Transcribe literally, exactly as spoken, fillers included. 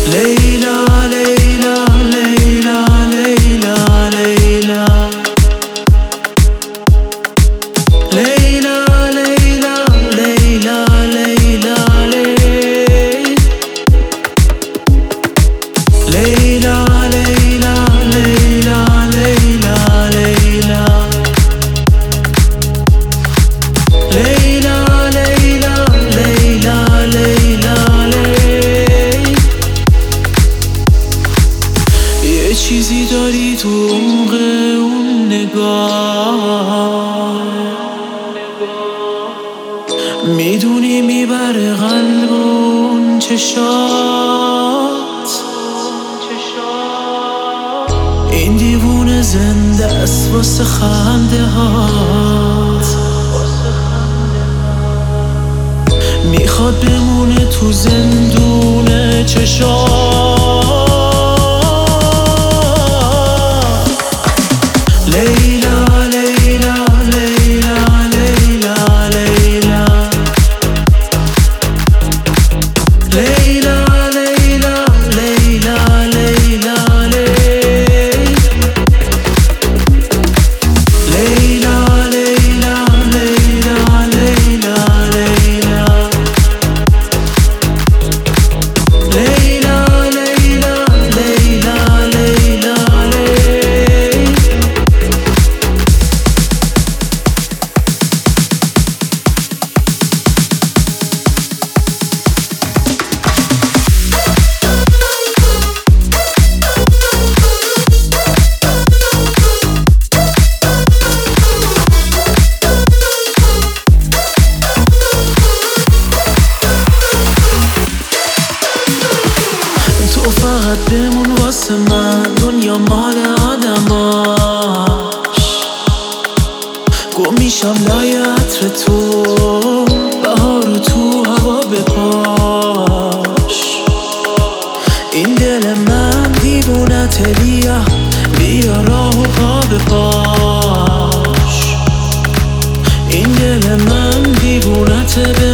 لیلا لیلا لیلا لیلا لیلا لیلا لیلا لیلا لیلا لیلا لیلا لیلا لیلا لیلا لیلا لیلا لیلا لیلا یه چیزی داری تو عمق اون نگاه، میدونی میبره قلب اون چشات. این دیوونه زنده است واسه خنده هات، میخواد بمونه تو زندون چشات. لیلا لیلا لیلا لیلا لیلا لیلا لیلا لیلا لیلا لیلا لیلا لیلا لیلا لیلا لیلا لیلا لیلا لیلا تو فقط بمون واسه من، دنیا مال آدماش. گم میشم لای عطر تو، بهارو تو هوا بپاش. این دل من دیوونته، بیا بیا راهو پا بپاش. این دل من دیوونته.